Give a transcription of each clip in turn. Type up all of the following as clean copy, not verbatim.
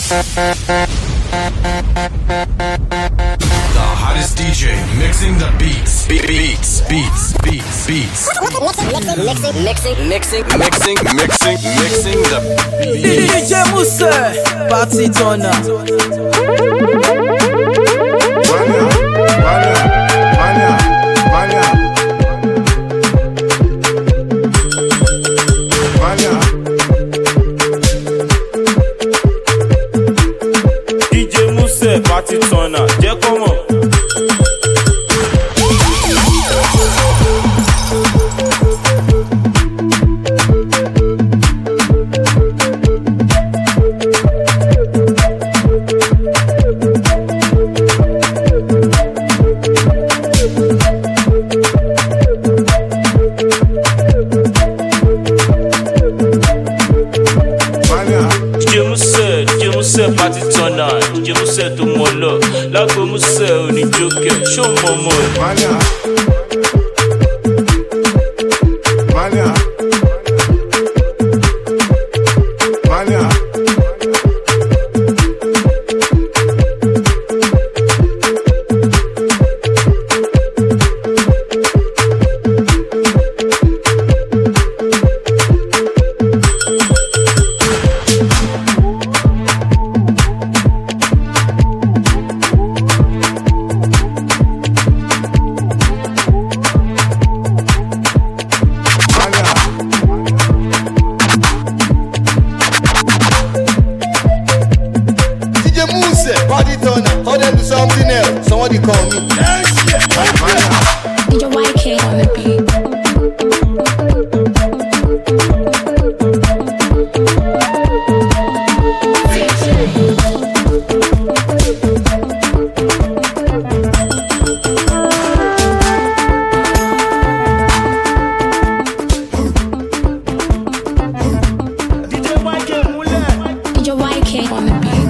The hottest DJ mixing the beats. Beats. Mixing the beats. DJ Mousse, party turner. DJ Mousse, party turner. Jẹ́ kó mọ̀. DJ Mousse, party turner. DJ Mousse tó mọ̀ lọ. Lágbo Mousse òní jókè. Ṣó mọ̀ mọ̀ ẹ̀? Party turner, how they do something else? Somebody call me. DJ YK on the beat. DJ YK on the beat.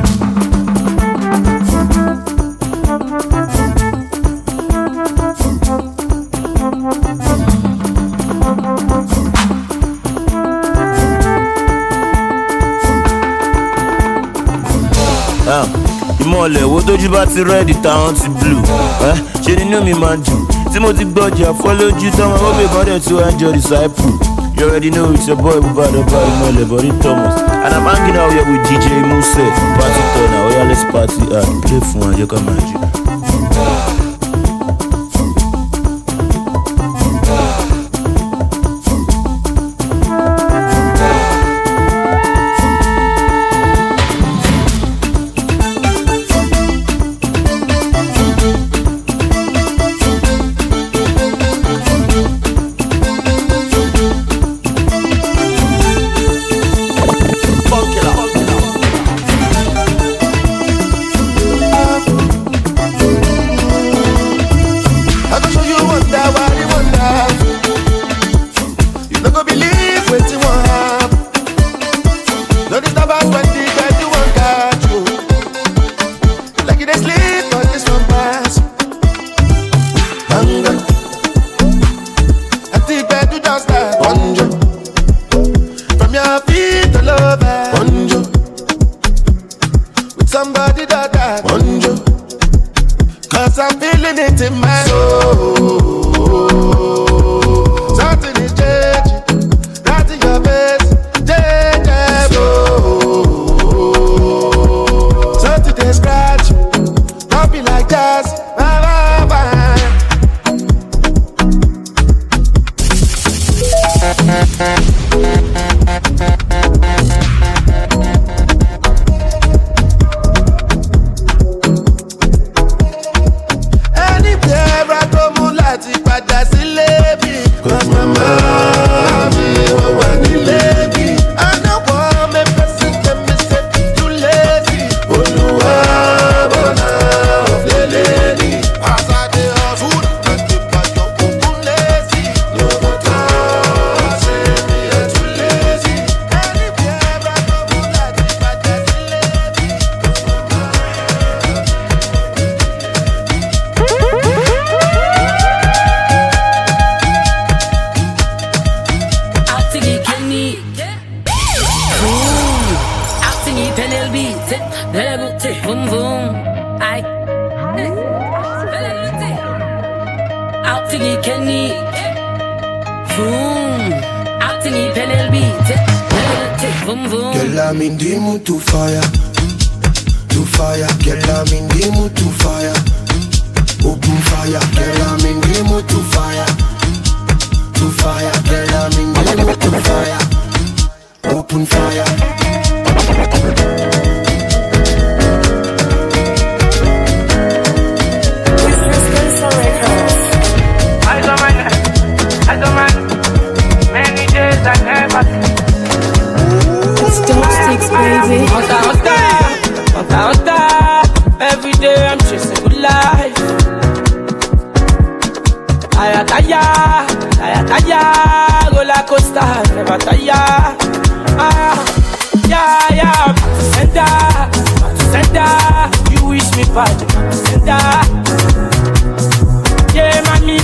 Ìmọ̀lẹ̀ wo tójú bá ti rẹ́ẹ̀dì táwọn ti blue ṣe nínú mi máa dùn tí mo ti gbọ́jà fọ́ lójú tọ́mọ ó bè bọ́dẹ̀ tí wọ́n á jọ disciple. You already know it's your boy Bubba Ìmọ̀lẹ̀ Body Thomas and I'm hanging out here with DJ Mousse party turner. Oya let's party hard play fún wa jẹ́ ká máa jù. Somebody that bonjo, 'cause I'm feeling it in my soul. Something is changing, right in your face, something they scratch, don't be like jazz. Anywhere I go, moonlight. Penel beat, boom boom. I out to get Kenny. Boom. Out to get Penel beat, boom boom. Girl, I'm in the mood to fire. To fire, girl, I'm in the mood to fire. Open fire, girl, I'm in the mood to fire. To fire, girl, I'm in the mood to fire. Open fire. I don't mind. Many days I never see. It's Dope Sticks, baby. Every day I'm chasing good life. Tire, roller coaster, never tire. Yeah, back to center. You wish me bad, back to center. Yeah, mommy,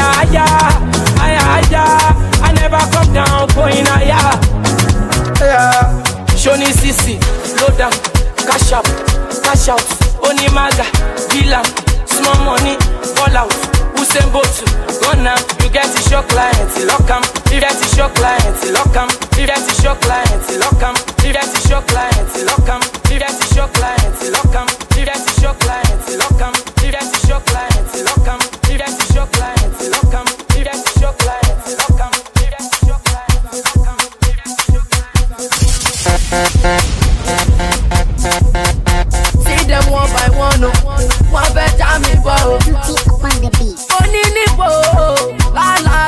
I never come down, going higher. Yeah, Shoni Sisi, slow down, cash out, Onimaga, Dilam, small money, fall out, Usain Bolt, run now, you get the shock clients, lock 'em, you get the shock clients, lock 'em, you get the shock clients, lock 'em, you get the shock clients, lock 'em, you get the shock clients, lock 'em, you get the shock clients, lock 'em, you get the shock clients, lock 'em, you get the shock clients, lock 'em, you get the shock clients, lock 'em, you get the shock clients, lock 'em, you get the shock clients. See them one by one, one better me bow. Oni nipo, la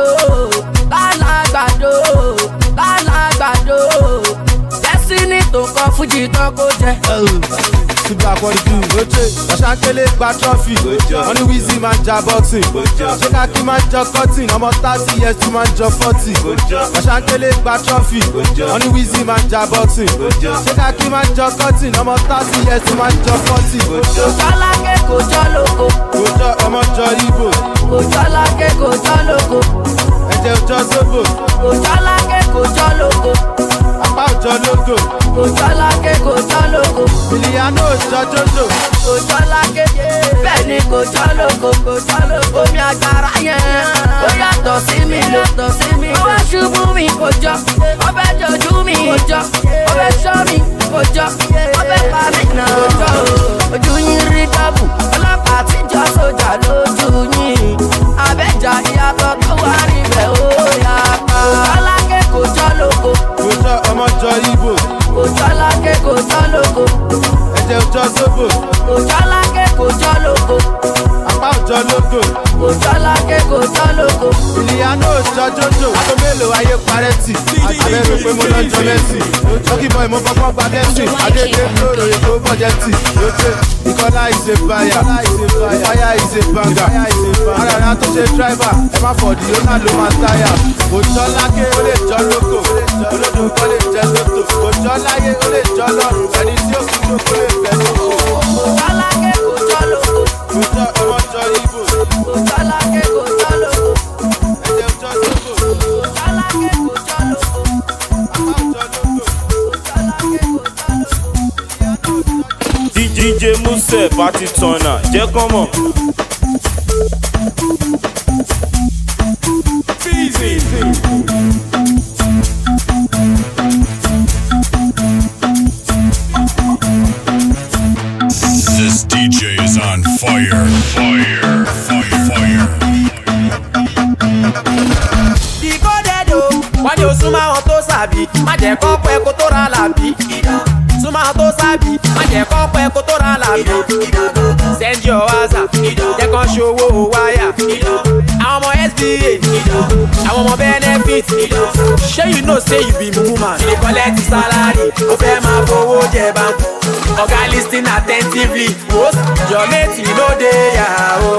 gbado. Destiny to come Fuji to go je. Super quality, Ashankele gba trophy. Only Wizzy man ja boxing. Shekaki man ja cutting. I'm 30 years to man ja 40. Ashankele gba trophy. Only Wizzy man ja boxing. Shekaki man ja cutting. I'm 30 years to man ja 40. Kojolake kojoloko. Kojo ọmọ jọ Igbo. Kojolake kojoloko. Ẹ̀jẹ̀ òjò Zobo. Kojolake kojoloko. Apá òjò Logo. Kojolake kojoloko. Ìlíyànó òjò Jojo. Kojolake bẹ́ẹ̀ni kojoloko. Omi àgbàrá yẹn ó yàtọ̀ sí mi lọ́tọ̀ sí mi. Ó wá ṣubú mi kojọ́, ó fẹ́ jojú mi kojọ́, ó fẹ́ ṣọ́ mi kojọ́, ó fẹ́ pa mí náà kojọ́. Ojú yín rí dábù, ọlọ́pàá tí jọ sójà lójú yín. Abẹ́jà ìyàtọ̀ tó wà níbẹ̀ ó yàtọ̀. Kojolake kojoloko. Kojo ọmọ jọ Igbo. Kojolake kojoloko. Ẹ̀jẹ̀ òjò Zobo. Kojolake kojoloko. Apá òjò Logo. Kojolake kojoloko. Ìlíyànó òjò Jojo. Ago mélòó ayé parẹ́ tì. Abẹ́rù pé mo lọ́jọ́ mẹ́sì. Lọ́kì bọ́ ìmọ̀ fọ́pọ́ gba blessing. Adédé lóòrò èkó bọ́jẹ́tì. Lóde Ìkọlá is a buyer. Ìfáyà is a banger. Arara tó ṣe driver. Ẹ má fọ̀dí ó náà ló máa táyà. Kojolake ó lè jọ lóko. Olódò kọ́ lè jẹ lóto. Kojolake ó lè jọ lọ́rùn. Ẹni tí ó kú tó kó lè fẹ́ lóko. Kojolake kojoloko. Kojo ọmọ jọ Igbo. Kojolake kojoloko. Ẹ̀jẹ̀ òjò Zobo. Kojolake kojoloko. Apá òjò Logo. DJ Muse party turner, jẹ́ kán mọ̀. This DJ is on fire. Wọ́n ní o súnmọ́ àwọn tó sàbí, má jẹ́ kọ́ pẹ́ kó tó ra làbí. Súnmọ́ àwọn tó sàbí, má jẹ́ kọ́ pẹ́ kó tó ra làbí. Send your WhatsApp, jẹ́ kán ṣòwò wáyà. Àwọn ọmọ SBA, àwọn ọmọ benefit. Ṣé you know say you be mumu man? You dey collect salary, o fẹ́ máa fowó jẹ báńkì. Ọ̀gá lis ten attentively, post your mate you no dey yà o.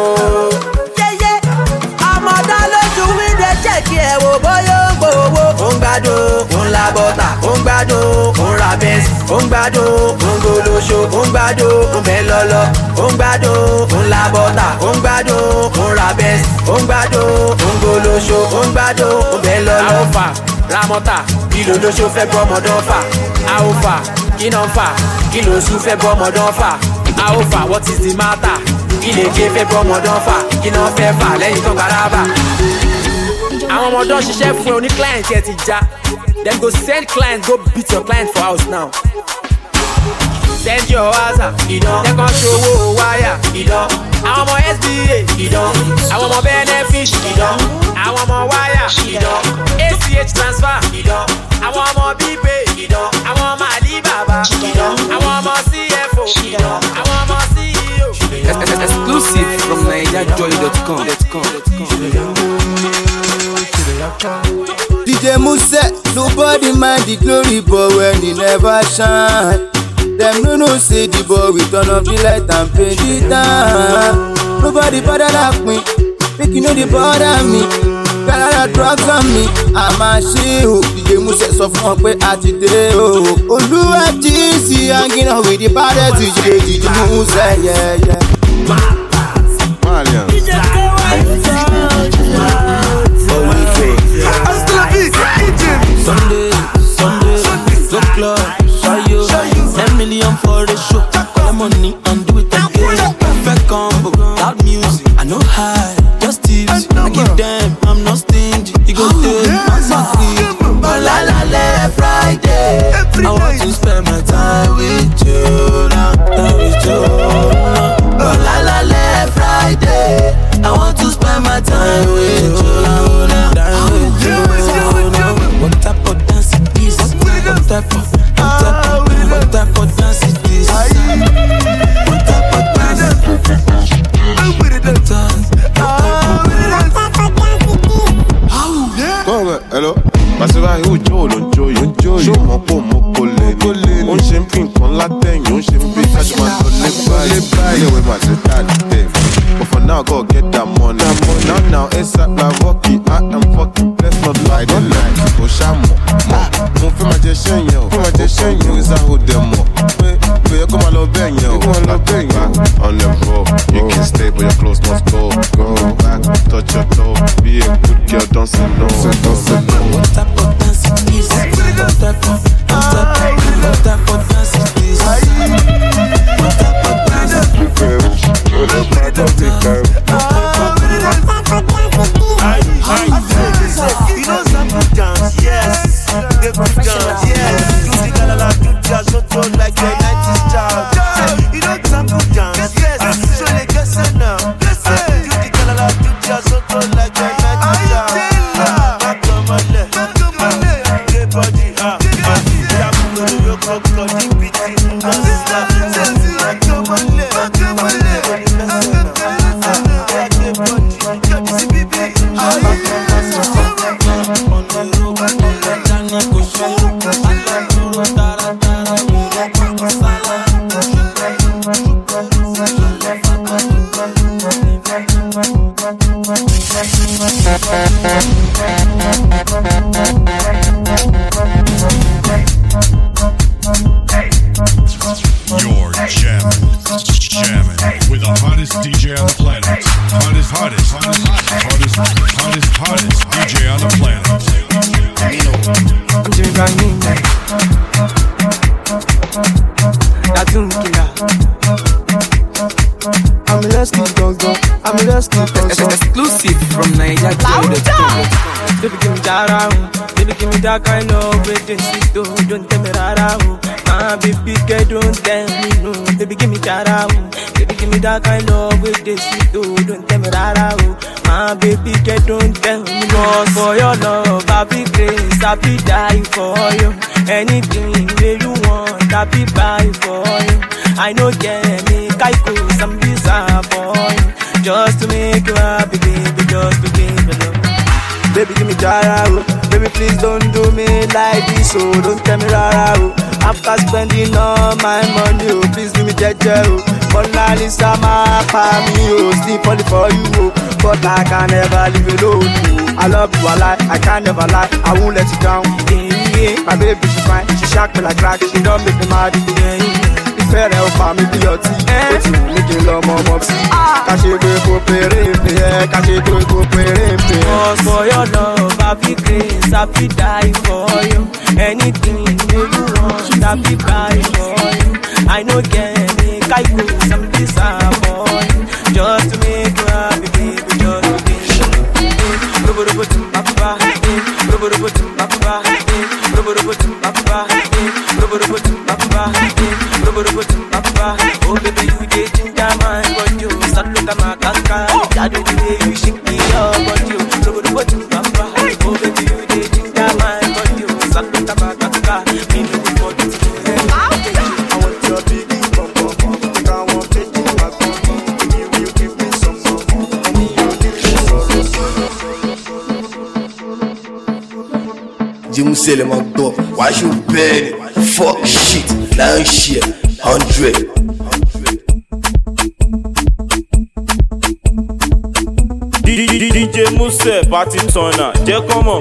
Àmọ̀dá lójú mi dey check ẹ̀ wò bóyá ó ń gbowó. Ó ń gbádùn, ó ń la bọ́tà, ó ń gbádùn, ó ń ra bẹ́ẹ̀sì, ó ń gbádùn, ó ń goloṣo, ó ń gbádùn, ó ń bẹ́ lọ́lọ́, ó ń gbádùn, ó ń la bọ́tà, ó ń gbádùn, ó ń ra bẹ́ẹ̀sì, ó ń gbádùn, ó ń goloṣo, ó ń gbádùn, ó ń bẹ́ lọ́lọ́. Alfa, Ramota, Kilo ló ṣó fẹ́ gbọ́mọdán fà. A ó fà, kí náà fà. Kilo sùn fẹ́ gbọ́mọdán fà. A ó fà, what is the matter? Ilé ké fẹ́ gbọ́mọdán fà. Kí náà fẹ́ fà lẹ́yìn tó gbaraba. Àwọn ọmọdán ṣiṣẹ́ fún ẹ oní client ẹ ti já. Dem go send client go beat your client for house now. Send your wasa, ìdán. Dem kan ṣòwò wáyà, ìdán. Àwọn ọmọ SBA, ìdán. Àwọn ọmọ benefit, ìdán. Àwọn ọmọ wáyà, ìdán. ACH transfer, ìdán. Àwọn ọmọ bíbẹ̀, ìdán. Àwọn ọmọ Alibaba, ìdán. Àwọn ọmọ CFO, ìdán. Àwọn ọmọ CEO. Exclusive from NigerJoy.com. DJ Muse, nobody mind the glory, but when he never shine, them no say the boy we turn off the light and pay the time. Nobody bother like me, make you know they bother me. Got a lot of drugs on me, I'm a shit. DJ Muse sọ fún wọn pé a ti dé o. Olúwa jíìsì hanging out with the baddest DJ Muse, yeah. Malian. Sunday, go club, show 10 million for the show. Call the money and do it again. Perfect combo, loud music, I know high, just tips. I give them, I'm not stingy. You go take my sweet. Oh la la la, Friday. I want to spend my time with you now, with you. Oh la la la, Friday. I want to spend my time with you now, with you. What type of dance is this? What type of dance is this? What type of dance? Come on, hello. Màsíwá yóò jó olóńjó yóò ṣó mọ̀ pò mọ́ kò lè ní. Ó ń ṣe ń fi nǹkan látẹ̀yìn, ó ń ṣe ń bí kájú máa lọ lé báyìí. Ilé ìwé màá ṣe dáàdì tẹ̀. But for now, go get that money. Now, ASAP like Rocky, I am fucking blessed, not lie the line. Go shamo, mo fẹ́ máa jẹ ṣẹ́yìn o, mo ń sáhó dẹ̀ mọ̀. Pé ẹ kó máa lọ bẹ́yìn o, on the road, you can stay but your clothes must go. Go back, touch your toe, be a good girl, don't say no. What type of dance is this? What type of dance is this? What type of dance is this? You know some dance, yes. They could dance, yes. You think I like to jazz, not like the 90s jazz. You know some dance, yes. So they guess it now. You think I like to jazz, not like the 90s jazz. Back on my left, get body, yeah. You come to the beat, back on my left. You're jamming with the hottest DJ on the planet. Hottest DJ on the planet. Exclusive from NigerJoy.com. Baby, give me that baby, give me that kind of waiting. Don't tell me rara. My baby, don't tell me no. Baby, give me that baby, give me that kind of waiting. Don't tell me rara. My baby, don't tell me no. For your love, I be grace, I be die for you. Anything that you want, I be buy for you. I know get me, kaiko, some visa for you. Just to make you happy, baby, just to give you love. Baby, give me jara, baby, please don't do me like this, oh, don't tell me rara, oh. After spending all my money, oh, please do me jeje, oh. Mona Lisa, my family, oh, sleep only for you, oh. But I can never leave you alone, oh. I love you, I can never lie, I won't let you down, yeah. My baby, she's fine, she shock me like crack, she don't make me mad, yeah. fẹ́rẹ̀ ó pa mí bí ọtí. Ó ti wù mí kí n lọ mọ ọmọ sí. Ká ṣe pé kó péré pé ẹ, ká ṣe pé kó péré pé ẹ. Cause for your love, I be grace, I be die for you. Anything that you want, I be buy for you. I know get me, I go some desire for you. Just to make you happy, baby, just to be oh baby, you dey ginger my body, start look at my kaka. I do the way you shake me up, body. Oh baby, you dey ginger my body, start look at my kaka. Me no go for this. I want your baby bum bum bum. Think I want to take you back home. You give me some more. And you give me some. Jim Sele Magdo, why you bend? Fuck shit, lion shit, 100. DJ Muse, party turner, jẹ́ kọ́mọ̀.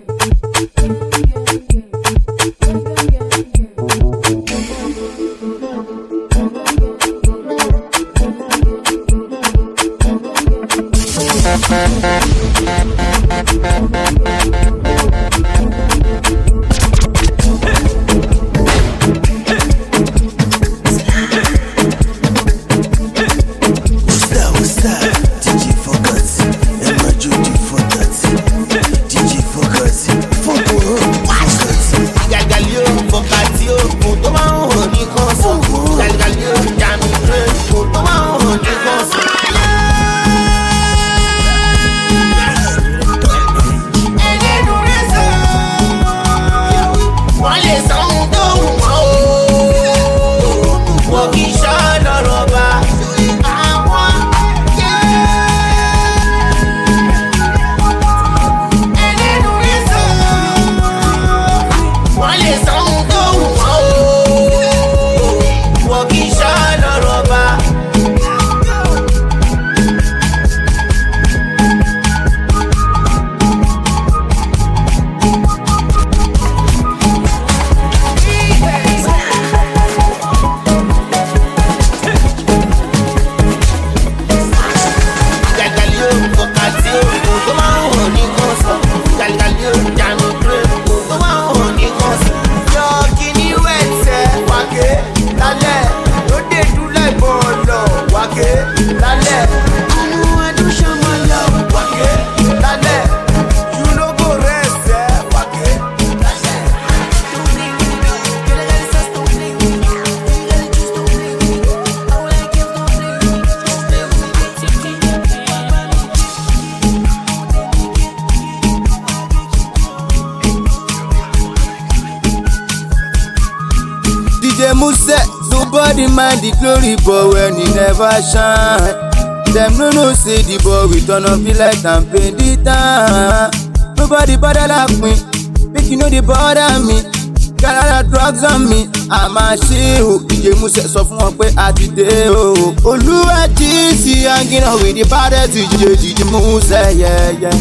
Nobody mind the glory, but when he never shine, them no say the boy we turn up the light and pay the time. Nobody bother like me, make you know they bother me. Got a lot of drugs on me, I'm a shit. DJ Muse sọ fún wọn pé a ti dé o. Olúwa jí sí hanging out with the baddest DJ Muse, yeah, yeah.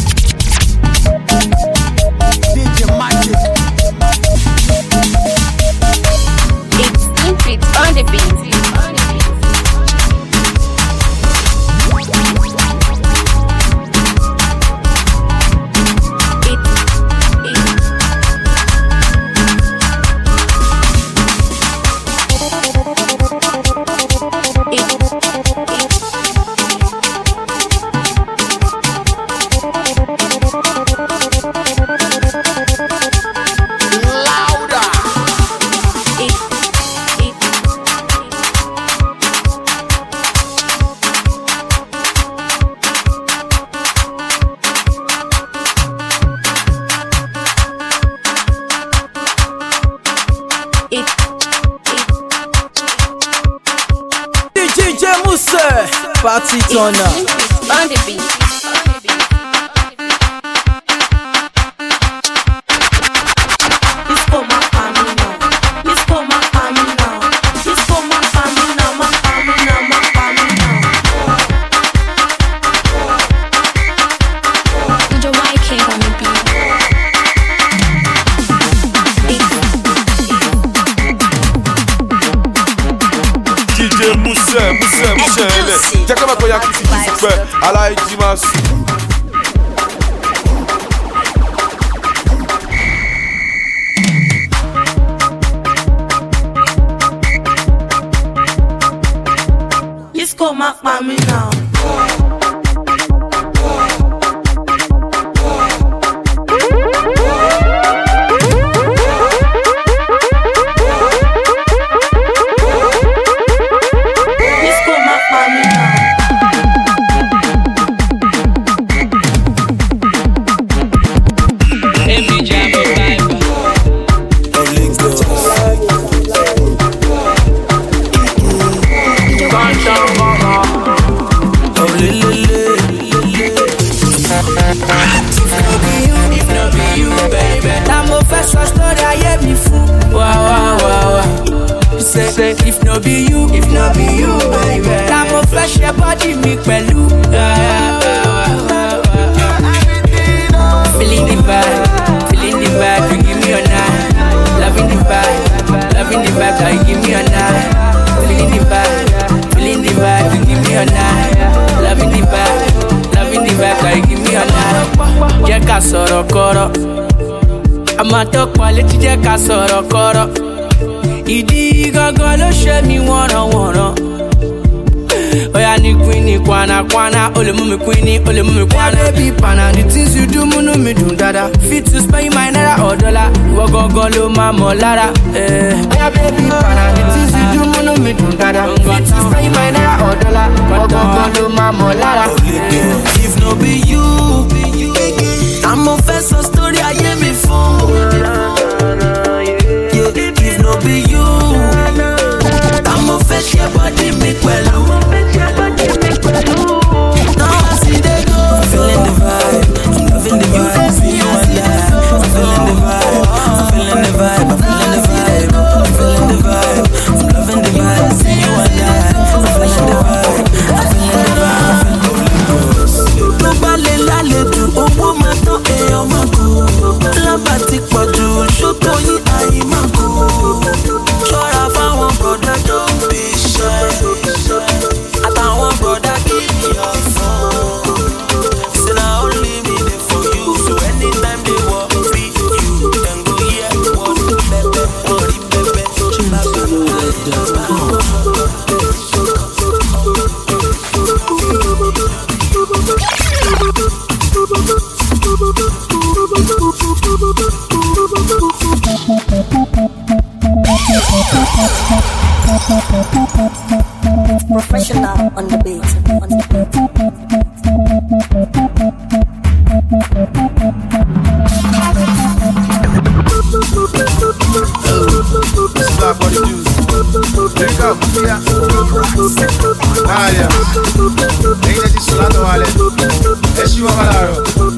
DJ Magic. On the beat. Party turner. On the beat. DJ Moussé ẹlẹ̀ jẹ́ ká má gbọ́ ya kìtì kìtì pẹ́ aláìjí máa sùn. Disco má pa mí náà. If no be you, baby. I'm a flash your body, me pẹ̀lú. Feeling the vibe, you give me a night. Loving the vibe, girl, you give me a night. Feeling the vibe, you give me a night. Loving the vibe, girl, you give me a night. Jẹ́ ká sọ̀rọ̀ kọ́rọ̀, àmọ́ tó pọ̀ létí jẹ́ ká sọ̀rọ̀ kọ́rọ̀. Ìdí gangan ló ṣe mí wọ̀nrọ̀wọ̀nrọ̀. Oya ni queen ni kwana, ó lè mú mi queen ni, ó lè mú mi kwana. Yeah, baby pana, the things you do múnú mi dùn dáadáa. Fit to spend my naira or dollar, ìwọ gangan ló máa mọ̀ lára. Yeah, baby pana, the things you do múnú mi dùn dáadáa. Fit to spend my naira or dollar, ìwọ gangan ló máa mọ̀ lára. If no be you, àmọ́ fẹ́ sọ story ayé mi fún. If no be you, I'm a fresh your body me pẹ̀lú. Now I see they go. I'm feeling the vibe, I'm loving the vibe. See you and I, I'm feeling the vibe, I'm feeling the vibe, I'm feeling the vibe, I'm feeling the vibe, I'm loving the vibe. See you and I, I'm feeling the vibe, I'm feeling the vibe. No balẹ̀ lálẹ́ dùn, owó máa tán èèyàn máa kú. Lábà ti pọ̀ jù, ṣótó yín àyè máa kú. Ṣọ́ra fáwọn bọ̀dá tó ń bí iṣẹ́. Àtàwọn bọ̀dá kì í yọ fún. Say na only me dey for you. So anytime they want be you, dem go hear what pẹpẹ, orí pẹpẹ, bàbá Professional on the beat. Stop what you do. There you go. Yeah. Ain't that just solando wale? Eshi wa malaro.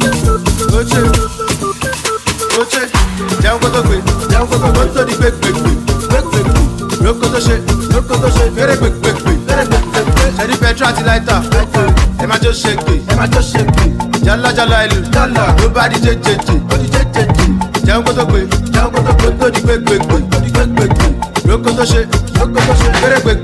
Oche. Jẹun kó tó gbé. Kó tó di gbé. Lóko tó ṣe. Fẹ́rẹ̀ gbé. Ṣẹ́ni pẹ̀tró àti láìta. Ẹ má jó ṣe gbé. Jálá ìlú. Ló bá di jẹjẹjẹ. Jẹun kó tó gbé. Kó tó di gbé. Lóko tó ṣe. Fẹ́rẹ̀ gbé.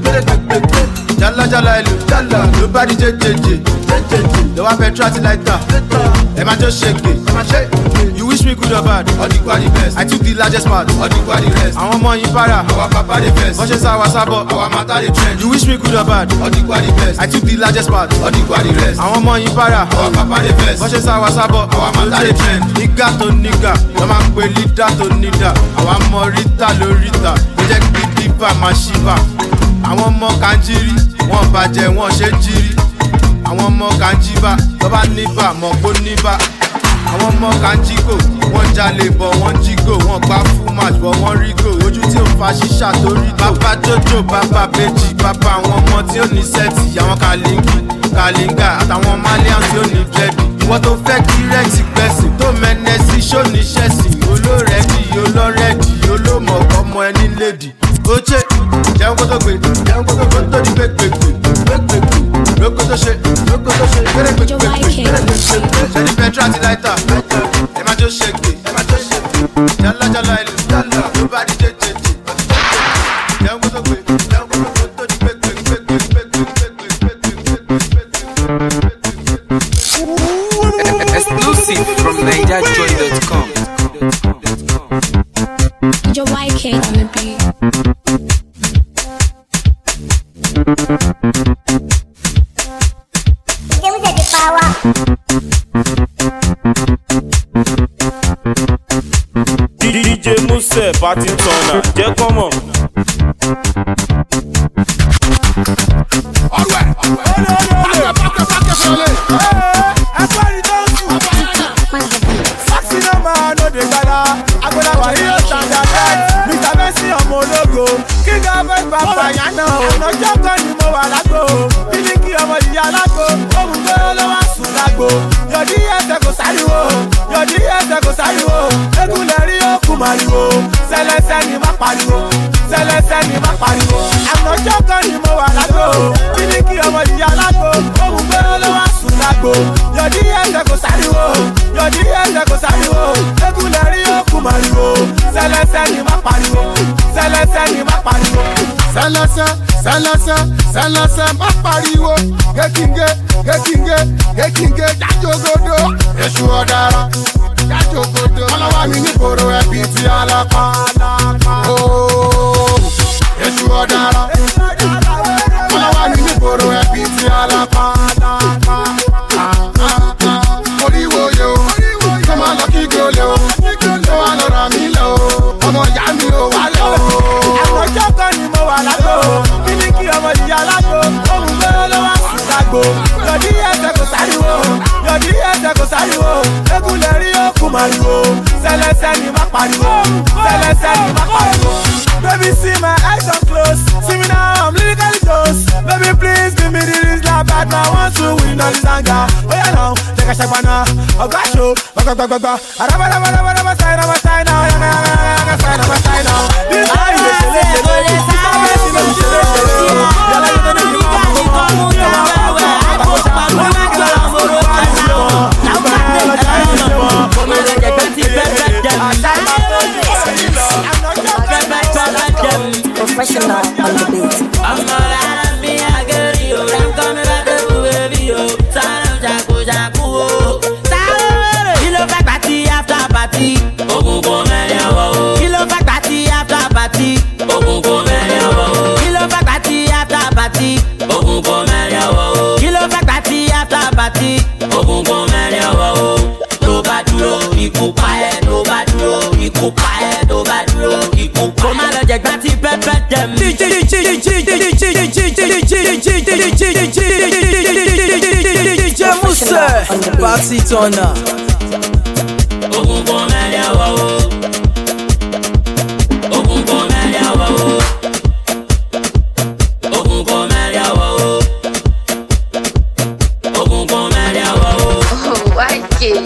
Jálá ìlú. Ló bá di jẹjẹjẹ. Lọ́wọ́ pẹ̀tró àti láìta. Ẹ má jó ṣe gbé. You wish me good or bad? Ọ̀dìgbà the best. I took the largest part. Ọ̀dìgbà the rest. Àwọn ọmọ yín para. Àwa papa the best. Wọ́n ṣe sá wa sábọ̀. Àwa mata the trend. You wish me good or bad? Ọ̀dìgbà the best. I took the largest part. Ọ̀dìgbà the rest. Àwọn ọmọ yín para. Àwa papa the best. Wọ́n ṣe sá wa sábọ̀. Àwa mata the trend. Nígà tó nígà. Wọ́n máa ń pe lídà tó nídà. Àwa mọ ríta lóríta. Ó jẹ́ kí dípà máa ṣíbà. Àwọn ọmọ Kànjírí. Wọ́n bàjẹ́ wọ́n ṣe jírí. Àwọn ọmọ Kànjíbà. Tọ́ba níbà mọ̀ kó níbà. Àwọn ọmọ Kànjíkò, wọ́n jalè bọ̀ wọ́n jígò, wọ́n gbá full match bọ̀ wọ́n rígò, ojú tí ò fa ṣíṣà tó rí gò. Bàbá Jojo, bàbá Bèjì, bàbá àwọn ọmọ tí ó ní sẹ́ẹ̀tì, àwọn Kàlíngà àtàwọn Malian tí ó ní dẹ́ẹ̀dì. Ìwọ́n tó fẹ́ kí Rex gbẹ̀sìn tó mẹ́nẹ́ sí ṣóní ṣẹ̀sìn, olórẹ́dì, olórẹ́dì, olómọ̀ọ́kọ́ ọmọ ẹni lédì. Oche, jẹun kó tó gbé, kó tó di gbégbé. Lóko tó ṣe, gbérégbé. Ṣẹ́ni pẹ̀tró àti láìta, ẹ má jó ṣe gbé. Jálá ìlú, ló bá di jẹjẹjẹ. Jẹun kó tó gbé, kó tó di gbé. DJ Muse party turner, jẹ́ kọ́mọ̀. Yọ̀dí ẹsẹ̀ kò sáriwo, yọ̀dí ẹsẹ̀ kò sáriwo, egunlẹ̀ rí òkú màriwo, sẹlẹsẹ ni má pariwo, sẹlẹsẹ ni má pariwo. Àmọ́jọ́ kan ni mo wà lágbo, bílíkì ọmọ ìyá lágbo, òun gbé lọ́wọ́ sùn lágbo. Yọ̀dí ẹsẹ̀ kò sáriwo, yọ̀dí ẹsẹ̀ kò sáriwo, egunlẹ̀ rí òkú màriwo, sẹlẹsẹ ni má pariwo, sẹlẹsẹ ni má pariwo. Sẹlẹsẹ, sẹlẹsẹ, sẹlẹsẹ má pariwo, kékinge, kékinge, kékinge, jájogodo, èṣù ọ̀daràn, jájogodo. Ọlọ́wọ́ mi ní koro ẹbí tí alápá, ooo, èṣù ọ̀daràn. Ọlọ́wọ́ mi ní koro ẹbí tí alápá, oríwo yo, kó máa lọ kí gòlè o, kó wá lọ rà mí lọ o, ọmọ ìyá mi ò wá lọ o. Àkọ́jọ́ kan ni mo wà lágbo, bílíkì ọmọ ìyá lágbo, òun gbé lọ́wọ́ sùn lágbo. Yọ̀dí ẹsẹ̀ kò sáriwo, yọ̀dí ẹsẹ̀ kò sáriwo, egunlẹ̀ rí òkú màriwo, sẹlẹsẹ ni má pariwo, sẹlẹsẹ ni má pariwo. Baby see my eyes are closed, see me now I'm lyrically dose. Baby please give me the reason that bad man want to win all this anger. Oh yeah now, take a shot now, I got you, bagba. Araba sign now, sign now. This eye is professional on the beat. I'm not out of me, I get you. I'm coming back to baby, yo. Sana jago. Kilo fight party after party. Ogun go many awo. Kilo fight party after party. Ogun go many awo. Kilo fight party after party. Ogun go many awo. Kilo fight party after party. Ogun go many awo. Tó bá dúró, ikú pa ẹ́. Tó bá dúró, ikú pa ẹ́. Tó bá dúró, ikú pa ẹ́. Kó má lọ jẹ gbá tí pẹ́pẹ́ dẹ̀ mí. DJ Muse party turner. Ogun go many awo. Ogun go many awo. Ogun go many awo. Ogun go many awo. Oh, I can't.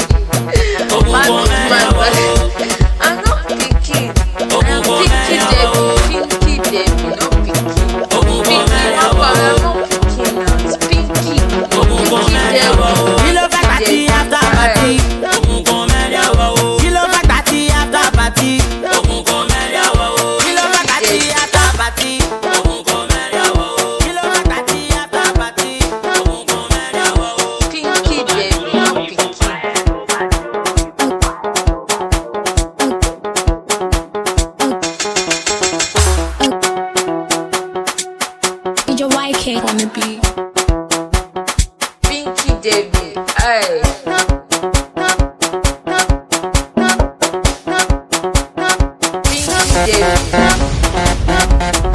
I'm not picky. I'm picky, Debbie. Not picky. Pinky, I'm not picky now. It's Pinky. Pinky, Debbie. Kilo fight party after party. Ogun go many awo. Kilo fight party after party. Ogun go many awo. Kilo fight party after party. Ogun go many awo. Kilo fight party after party. Ogun go many awo. Pinky, Debbie. Not picky. DJ YK on the beat. Pinky, Debbie. Hey. Pinky, Debbie.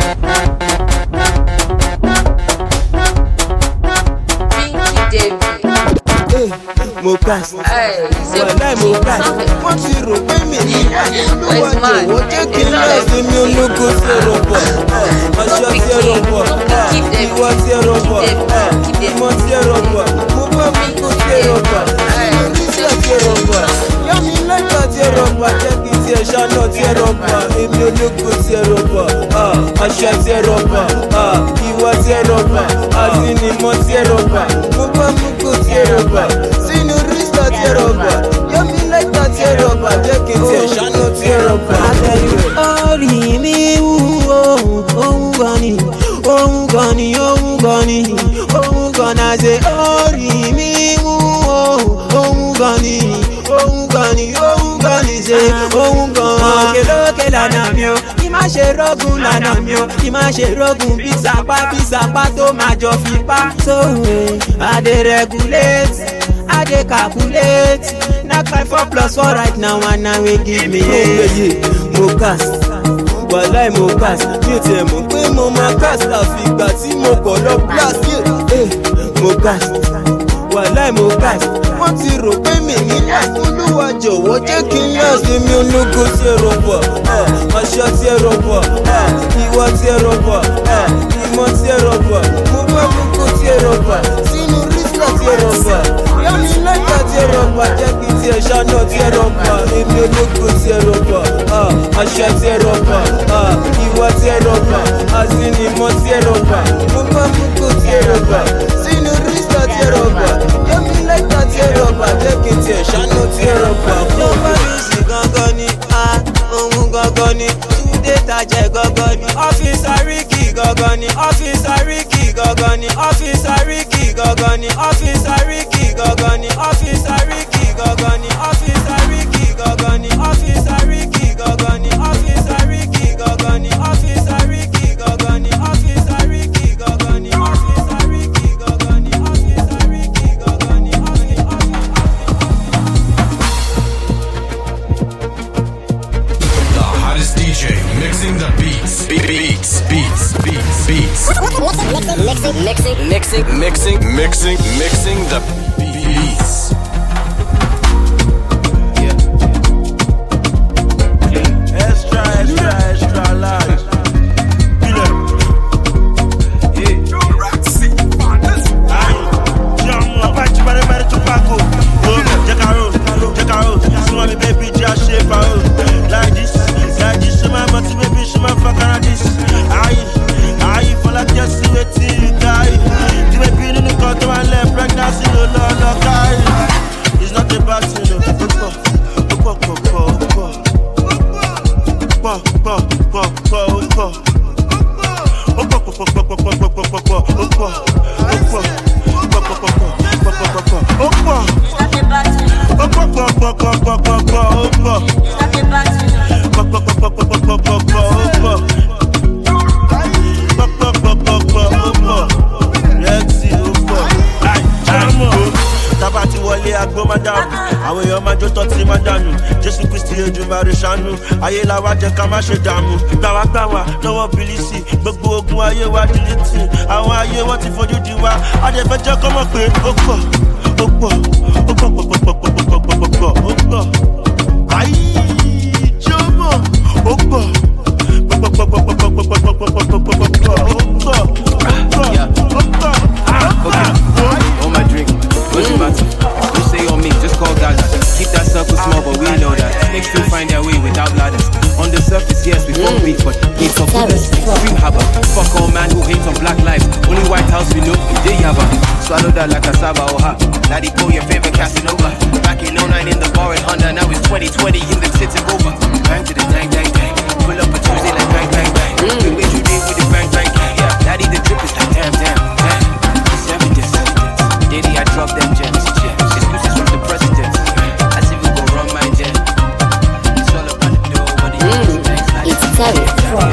Pinky, Debbie. Mo pass. Hey, Wàláì mo pass. Wọ́n ti rò pé mi ní olúwa jọ̀wọ́ jẹ́ kí n lọ sí mi ológo sí ẹ̀rọ bọ̀. Aṣọ sí ẹ̀rọ bọ̀. Ìwọ sí ẹ̀rọ bọ̀. Ìmọ̀ sí ẹ̀rọ bọ̀. Mo bá mi kó sí ẹ̀rọ bọ̀. Oníṣẹ́ sí ẹ̀rọ bọ̀. Yá mi lẹ́gbà sí ẹ̀rọ bọ̀. Jẹ́ kí n ti ẹ̀ṣá náà sí ẹ̀rọ bọ̀. Èmi ológo sí ẹ̀rọ bọ̀. Aṣọ sí ẹ̀rọ bọ̀. Ìwọ sí ẹ̀rọ bọ̀. Àsìnìmọ̀ sí ẹ̀rọ bọ̀. Mo bá mi kó sí ẹ̀rọ bọ̀. Sínú rísítà sí ẹ̀rọ bọ̀. Yá mi lẹ́gbà sí ẹ̀rọ bọ̀. Jẹ́ kí n ti ẹ̀ṣá náà sí ẹ̀rọ bọ̀. Orí mi wú ohun gan ni, ohun gan ni, ohun gan ni, ohun gan na ṣe. Orí mi wú ohun gan ni, ohun gan ni, ohun gan ni ṣe. Ohun gan òkè lókè lànà mi o, kí má má ṣe rógun lànà mi o kí má ṣe rógun bí sapá tó máa jọ fipá. So I dey regulate, I dey calculate, na cry 4+4 right now and now we give me mo cast wàláì mo cast mi ò tiẹ̀ mọ̀ pé mo máa cast àfìgbà tí mo kọ̀ lọ blast mo cast wàláì mo cast wọ́n ti rò pé mi ní last olúwa jọ̀wọ́ jẹ́ kí n last èmi ológo tí ẹ rọ̀bọ̀ aṣọ tí ẹ rọ̀bọ̀ ìwọ tí ẹ rọ̀bọ̀ ìmọ̀ tí ẹ rọ̀bọ̀ mo bá gbogbo tí ẹ rọ̀bọ̀ sínú rísílà tí ẹ rọ̀bọ̀ yọmi lẹ́tà tí ẹ rọ̀bọ̀ jẹ́ kí tí ẹ ṣáná tí ẹ rọ̀bọ̀ èmi ológo tí ẹ rọ̀bọ̀ aṣọ tí ẹ rọ̀bọ̀ ìwọ tí ẹ rọ̀bọ̀ àsìnìmọ̀ tí ẹ rọ̀bọ̀ mo bá gbogbo tí ẹ rọ̀bọ̀ sínú rísílà tí ẹ rọ̀bọ̀ yọmi lẹ́tà tí ẹ rọ̀bọ̀ jẹ́ kí tí ẹ ṣáná tí ẹ rọ̀bọ̀. Global music gangan ni ohun gangan ni túndé tajẹ gangan ni ọ́fíìsì àríkì gangan ni ọ́fíìsì àríkì gangan ni ọ́fíìsì àríkì gangan ni ọ́fíìsì àríkì gangan ni ọ́fíìsì àríkì gangan ni ọ́fíìsì àríkì gangan ni ọ́fíìsì àríkì gangan ni ọ́fíìsì àríkì gangan ni ọ́fíìsì àríkì gangan ni ọ́fíìsì àríkì gangan ni ọ́fíìsì àríkì gangan ni ọ́fíìsì àríkì gangan ni DJ mixing the beats. Mixing the beats. Extra large. It's not about àwọn èèyàn máa jó tọ́ tí máa dànù Jésù Kristi Èdùmàrè ṣàánú ayé la wá jẹ́ ká má ṣe dààmú gbàwágbàwá lọ́wọ́ bìlísì gbogbo ogun ayé wa dìlítì àwọn ayé wọn ti fojú di wa adẹ́fẹ́jọ́ kọ́ mọ̀ pé ó pọ̀ ayé jọmọ ó pọ̀ on my drink, what's the matter? You say on me, just call Gaza. Keep that circle small, but we know that snakes still find their way without ladders. On the surface, yes, we won't beat, but it's for goodness. Dream harbor, fuck all man who hates on black lives. Only White House we know, they have a swallow that like a Saba or ha. Daddy, pull your favorite Casanova. Back in 09 in the bar and Honda, now it's 2020 in the sitting over. Bang to the dang. Pull up a Tuesday like bang. We wait you with the bang. Yeah, Daddy, the drip is like damn. It's evidence. Daily I drop them gems. Excuses from the president. As if we go run my jet. It's all about the dough. What do you like? It's Terry Pro.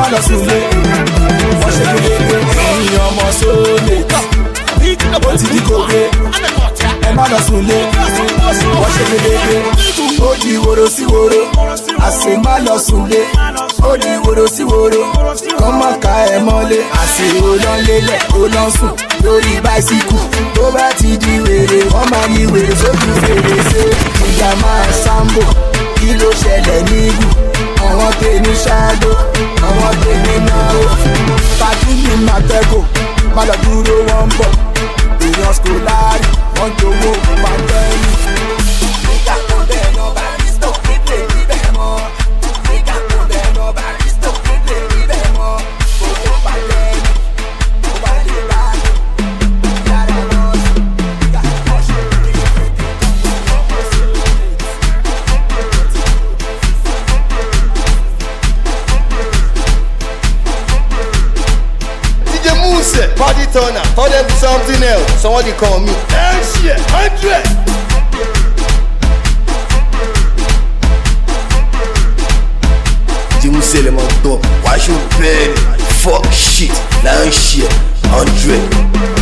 lọ súnlé. Wọ́n ṣe kékeré ẹ̀yin ọmọ sóòlè. Ó ti di kòkè, ẹ má lọ súnlé. Wọ́n ṣe kékeré, ó di woro sí woro. Àṣẹ má lọ súnlé, ó di woro sí woro. Kọ́ mọ̀ ká ẹ mọ́lé. Àṣẹ ó lọ lélẹ̀, ó lọ sùn lórí báísíkù. Tó bá ti di wèrè, wọ́n máa yí wèrè sójú fèrèsé. Ìjà máa sáńbò, kí ló ṣẹlẹ̀ níbù? Àwọn tèmi ṣáàdó, àwọn tèmi náà. Tàbí ní Màtẹ́gò, má lọ dúró wọ́n ń bọ̀. Èèyàn skólárì, wọ́n jowó pàtẹ́lì. Nígbà kan bẹ́ẹ̀ lọ bá Risto, kéde níbẹ̀ mọ́. Nígbà kan bẹ́ẹ̀ lọ bá Risto, kéde níbẹ̀ mọ́. Owó pàtẹ́lì, ó bá lè bá yàrá lọ sí. Nígbà kan ṣe rí DJ Muse, party turner, told them something else. Somebody call me. Shit, 100. DJ Muse le manteau, watch your bed. Fuck shit, now shit, 100.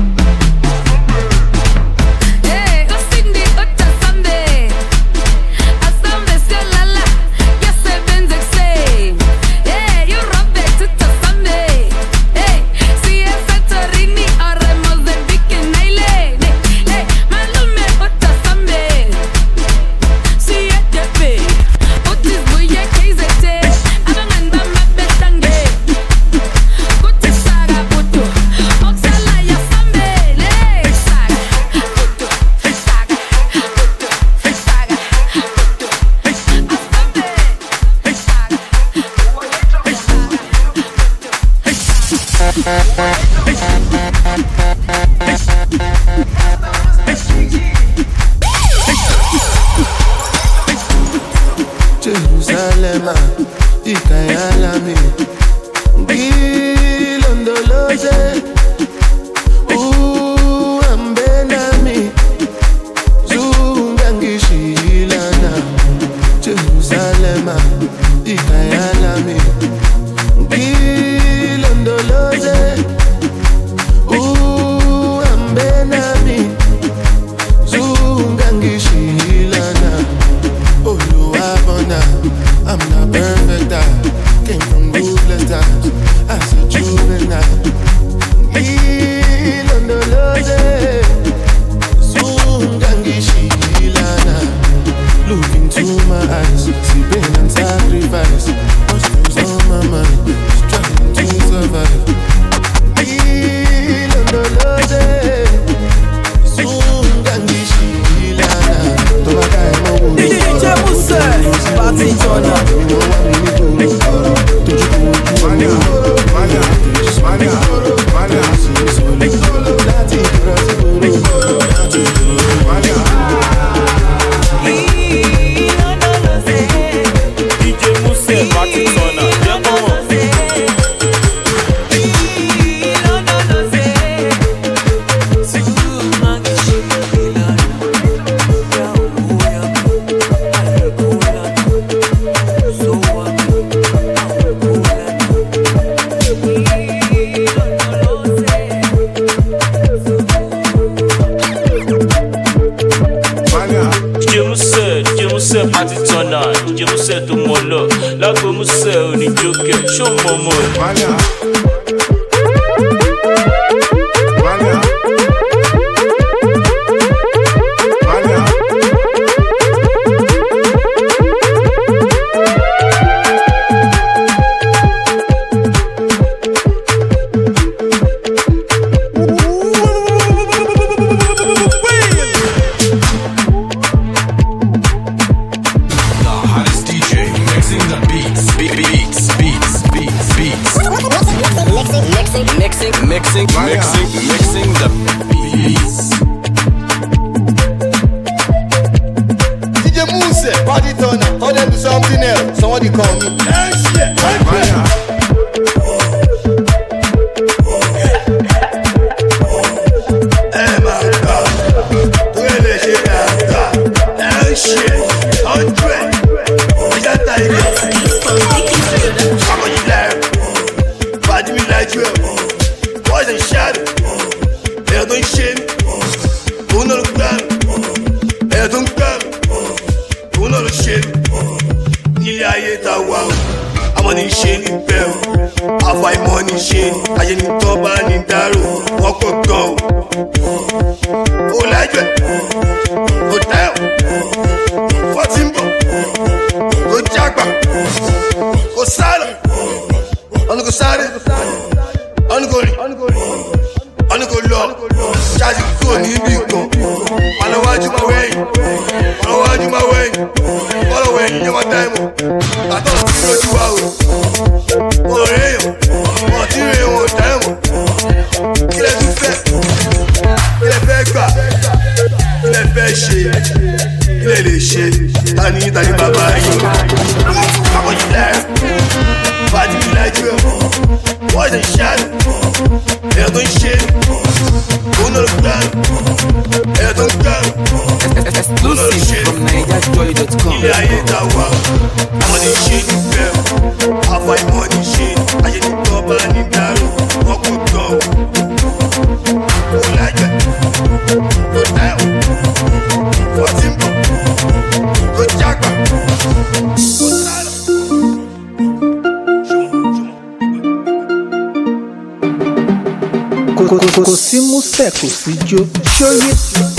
Jerusalem, Ikayalami, Gilondoloze, Ambenami, Zungangishilana. Jerusalem, Ikayalami, Gilondoloze, Ambenami, Zungangishilana. I'm not perfect, I came from ruthless times. As a juvenile, look into my eyes, see pain and sacrifice. What's on my mind? Struggling to survive. DJ Muse, party turner. DJ Muse, party turner. Party turner, DJ Muse tó mọ̀ lọ, lágbo Muse oníjókè, ṣó mọ̀ mọ̀ ẹ̀. Mixing the beats. DJ Muse, party turner, told them something else. Somebody call me. Shit, 100. lájú ẹ̀ boys and shadow ẹ̀yà tó ń ṣe mí òun náà ló gbá mi ẹ̀yà tó ń gbá mi òun náà ló ṣe mí nílé ayé ta wà ó àmọ́ ní ṣe ní bẹ́ẹ̀ o àfàìmọ̀ ní ṣe ayé ní tọ́ bá ní dárò wọ́n pọ̀ gan o ò lájú ẹ̀ ò tẹ́ ọ̀ wọ́n ti ń bọ̀ ò jágbà ò sálọ ọ̀nà kò sáré ọ̀nà kò rìn ọ̀nà kò lọ ṣáàjì kúrò níbì kan ọlọ́wájú máa wẹ̀yìn ọlọ́wájú máa wẹ̀yìn ọlọ́wẹ̀yìn yẹn máa dá ẹ̀mọ́ àtọ́ sí lójú wa o ọ̀rẹ́ èèyàn ọ̀tí rẹ̀ wọ̀n dá ẹ̀mọ́ kílẹ̀ tún fẹ́ kílẹ̀ fẹ́ gbà kílẹ̀ fẹ́ ṣe kílẹ̀ lè ṣe tani bàbá yìí akọ̀jù lẹ́rẹ̀ fàájì lájú ẹ̀ wọ́n ṣe ṣáàlì ẹ̀yà tó ń ṣe òun náà ló gbá ẹ̀yà tó ń gbá òun náà ló ṣe ilé ayé ta wà àwọn ní ṣe ní bẹ́ẹ̀ àfàìmọ̀ ní ṣe ayé ní tọ́ bá ní dárò wọ́n kò gbọ́ ò lájẹ̀ ò tẹ́ ò wọ́n ti ń bọ̀ ò jágbà ò sálọ. kò sí músẹ̀ kò sí jó ṣóyè.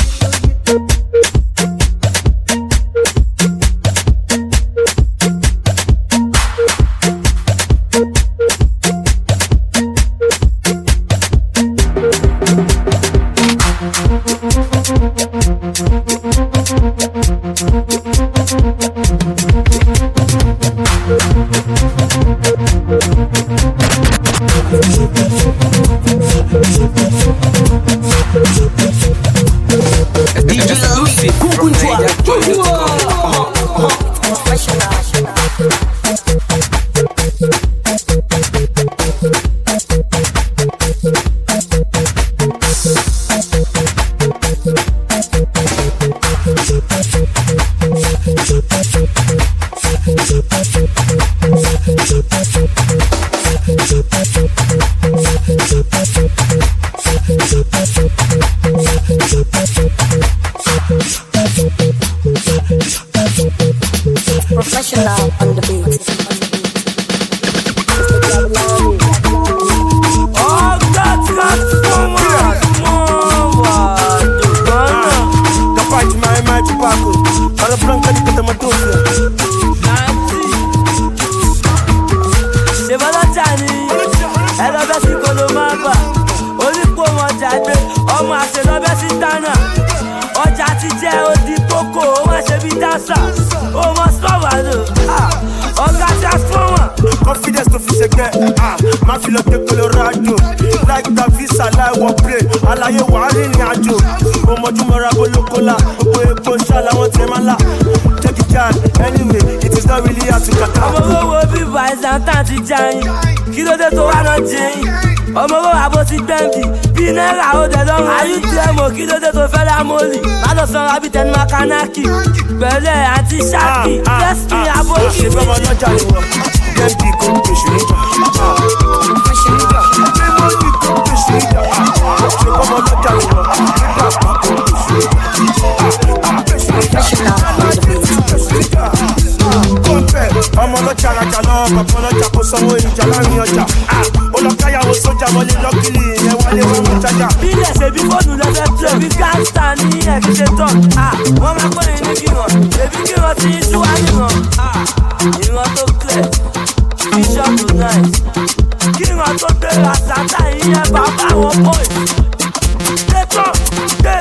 Professional on the beat. Ọmọ àṣelọ́bẹ̀ sí tánà ọjà ti jẹ́ odi kókó ó má ṣe bí dáṣà ó mọ sọ́wọ́dù ọ̀gá tí a fún wọn. Confidence tó fi ṣẹgbẹ́ máa fi lọ dé Colorado like the visa láìwọ̀ play àlàyé wàá rìnrìn àjò ọmọdúnmọ́ra bolókólà gbogbo epo ṣá làwọn tẹ̀ máa là take it down anyway it is not really hard to kàkà. ọmọ owó bíbá ẹ̀sán tán ti jayin kí ló dé tó wá náà jẹyìn ọmọ owó àbò ti gbẹ̀ǹdì bí náírà ó dẹ̀ lọ́rùn ayé tiẹ̀ mọ̀ kí ló dé tó fẹ́ dá mọ́lì má lọ sọ rabi tẹnu makanaki pẹ̀lẹ́ àti ṣáàkì tẹ́sítì àbò kìí. ṣe fọmọ lọ́jà ni wọ́n dẹ́bi kò ń pèsè níjà. ṣé mo ní kò ń pèsè níjà? ṣe fọmọ lọ́jà ni wọ́n nígbà kan kò ń pèsè níjà. kọ́ńpẹ́ ọmọ lọ́jà rajà lọ́wọ́ bàbá lọ́jà kó sanwó ìjà láàrin ọjà olùkáyàwó sójà wọlé lọ́kìlì ìyẹn wálé wọn mú jájà. bílẹ̀ ṣèbí fóònù lẹ́fẹ̀ẹ́ tó ẹbí gáàsítà ní ẹ̀kíṣẹ́ tán wọ́n máa pẹ́ ní kíran ẹbí kíran tí ń túwá níran ìran tó clear bíṣọ̀pù náà kíran tó gbé àṣàtà ìyẹn bàbá wọn boys. tẹ́tọ̀ tẹ́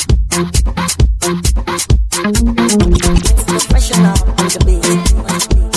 Professional on the beat.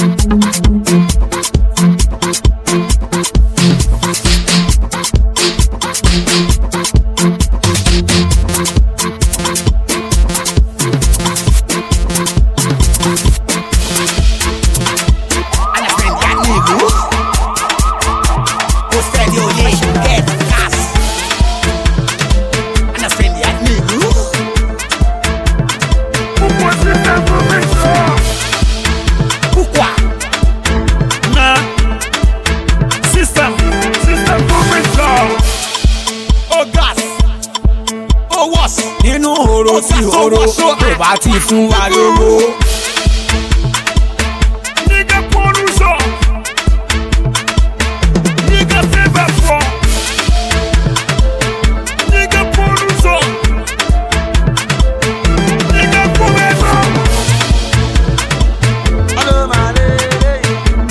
horo sí horo tó bá ti fún wa lówó. Nigga producer, nigga favor for, nigga producer, nigga forever. Hello, my lady.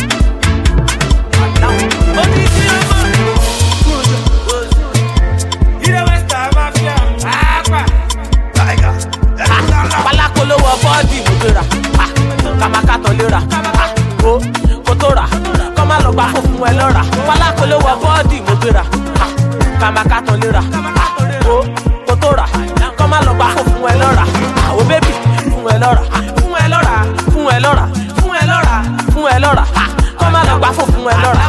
Palakolo wọ bọ́ọ̀dì mo gbéra, kàmákàtọ̀ lera, o kò tó rà, kọ́ má lọ gbà fún ẹ lọ́ra. Palakolo wọ bọ́ọ̀dì mo gbéra, kàmákàtọ̀ lera, o kò tó rà, kọ́ má lọ gbà fún ẹ lọ́ra. Àwọn bébì fún ẹ lọ́ra, fún ẹ lọ́ra, fún ẹ lọ́ra, fún ẹ lọ́ra, fún ẹ lọ́ra, kọ́ má lọ gbà fún ẹ lọ́ra.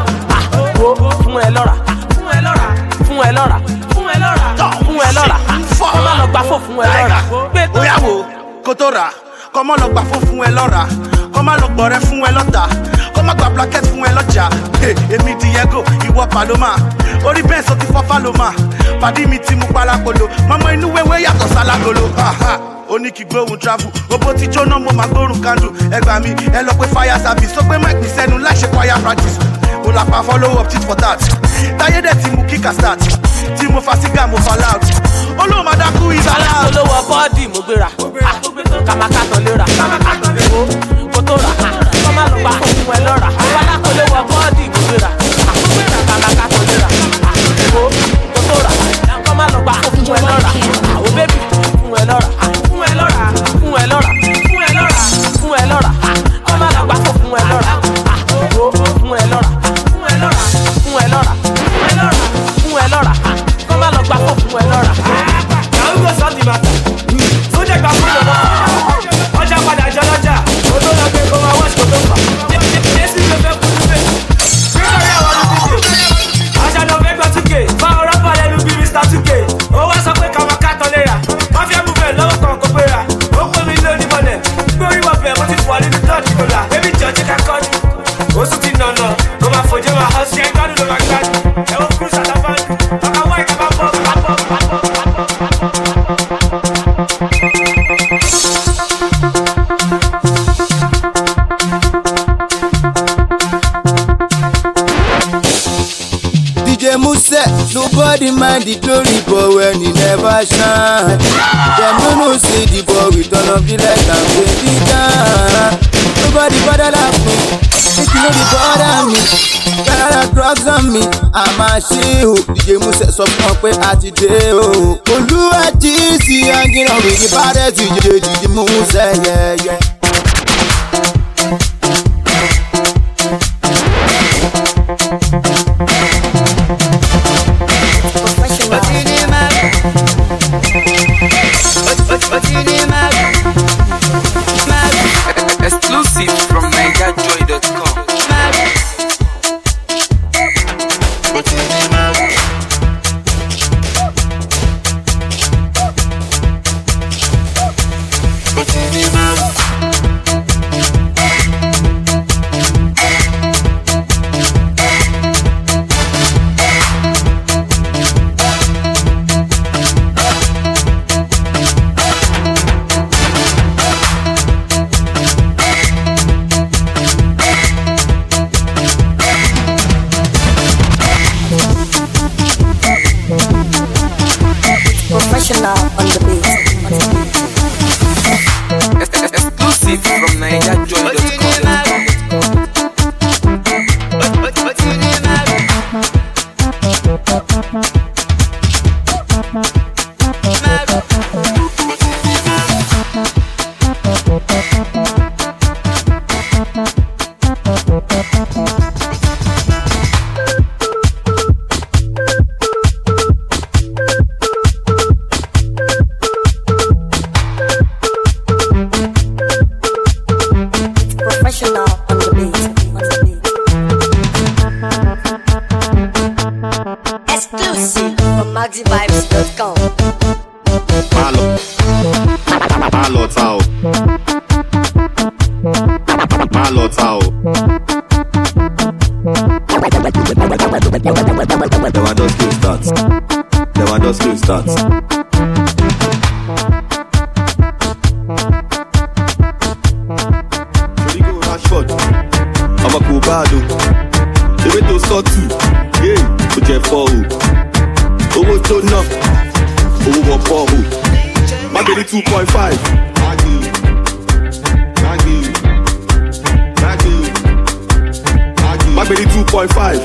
O fún ẹ lọ́ra, fún ẹ lọ́ra, fún ẹ lọ́ra, fún ẹ lọ́ra, fún ẹ lọ́ra, kọ́ má lọ gbà fún ẹ lọ́ra. Bóyá wo kó tó rà, kọ́ mọ́ lọ gbà fún ẹ lọ́ra, kọ́ má lọ gbọ̀rẹ́ fún ẹ lọ́ta, kọ́ má gba blanket fún ẹ lọ́jà. Èmi Diego, ìwọ Paloma, orí bẹ́ẹ̀ sọ ti fọ́ Faloma, pàdí mi ti mú parapolo, mọ́mọ́ inú wẹ́wẹ́ yàtọ̀ sálágolo. Ó ní kí gbóhùn travel, owó ti jóná mo máa gbórùn candle. Ẹ gbà mí, ẹ lọ pé fire service, ó pé mic mi sẹ́nu láì ṣe choir practice. Mo là pa follow up tit for tat, táyé dẹ̀ tí mo kíkà start, tí mo fa sígá mo fa loud. Olóò máa dákú ìsàlá. Olówó bọ́ọ̀dì mo gbéra, kàmákàtọ̀ lera, o kò tó rà, kọ́ má lọ gbà fún ẹ lọ́ra. Olówó bọ́ọ̀dì mo gbéra, kàmákàtọ̀ lera, o kò tó rà, kọ́ má lọ gbà fún ẹ lọ́ra. Àwọn bébì fún ẹ lọ́ra, fún ẹ lọ́ra, fún ẹ lọ́ra, fún ẹ lọ́ra, fún ẹ lọ́ra, kọ́ má lọ gbà fún ẹ lọ́ra. O fún ẹ lọ́ra, fún ẹ lọ́ra, fún ẹ lọ́ra, fún ẹ lọ́ra, fún ẹ lọ́ra, kọ́ má lọ gbà fún ẹ lọ́ra. Àrùkọ sọ́ọ̀tì bàtà, tó jẹ́ gbà fún ìjọba. Ọjà padà jọ lọ́jà, odó lọ pé kó máa wọ́ọ̀ṣì kó tó fà. Jésù ló fẹ́ kú níbẹ̀. Nítorí àwọn ọdún dídè, àṣà lọ fẹ́ gbọ́ 2K, bá ọ̀rọ̀ bọ̀ lẹ́nu bí Mr. 2K. Ó wá sọ pé káwọn kàtọ́ léra, wọ́n fi ẹ̀mú bẹ̀ lọ́wọ́ kan kó péra. Ó pè mí lóní mọ̀lẹ̀, gbórí wọ̀ bẹ̀ mo ti fọ́ nínú tọ́ọ̀tì kò là. Bébí jọ jẹ́ ká kọ́ ni, ó sì ti nànà, kó máa fòjé máa hàn sí ẹgbẹ́ ló máa gbádùn. Ẹ̀wọ̀n kúrú sàtàfáàdù, ọkọ̀ wáyé ká bá bọ̀. DJ Muse, nobody mind the glory, but when he never shine, them no say the boy we turn up the light and break it down. Nobody bother like me, if you know the bother me, better drugs on me, I'm a shit. DJ Muse sọ fún ọ pé a ti dé o. Olúwa jí sí ẹnjìnà mi ní bàdẹ́ ti jẹ́ DJ Muse yẹ́yẹ́. Exclusive from NigerJoy.com. Professional on the beat. Exclusive from NigerJoy.com. Professional on the beat. Exclusive from MaxiVibes.com. Malo tao. Malo tao. Never just kill stats. 2.5. Magbedi 2.5.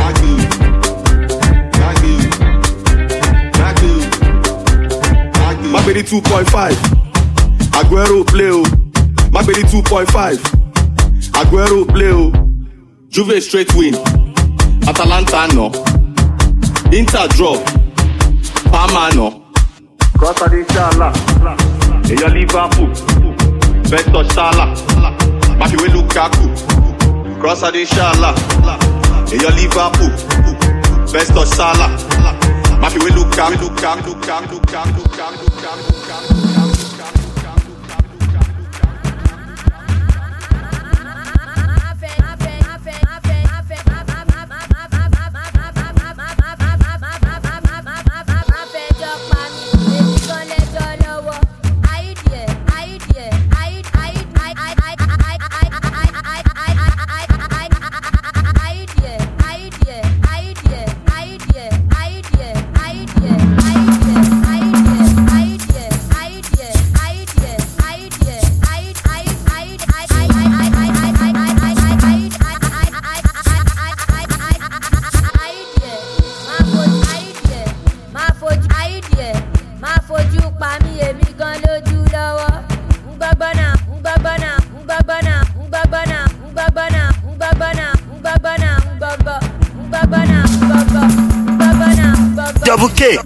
Magbedi 2.5. Aguero play o. Magbedi 2.5. Aguero play o. Juve straight win. Atalanta no. Inter draw. Parma no. Cross on inshallah. Eya Liverpool. Best touch Salah. Makiwe Lukaku. Cross on inshallah. Eya Liverpool. Best touch Salah. Makiwe Lukaku. Double K.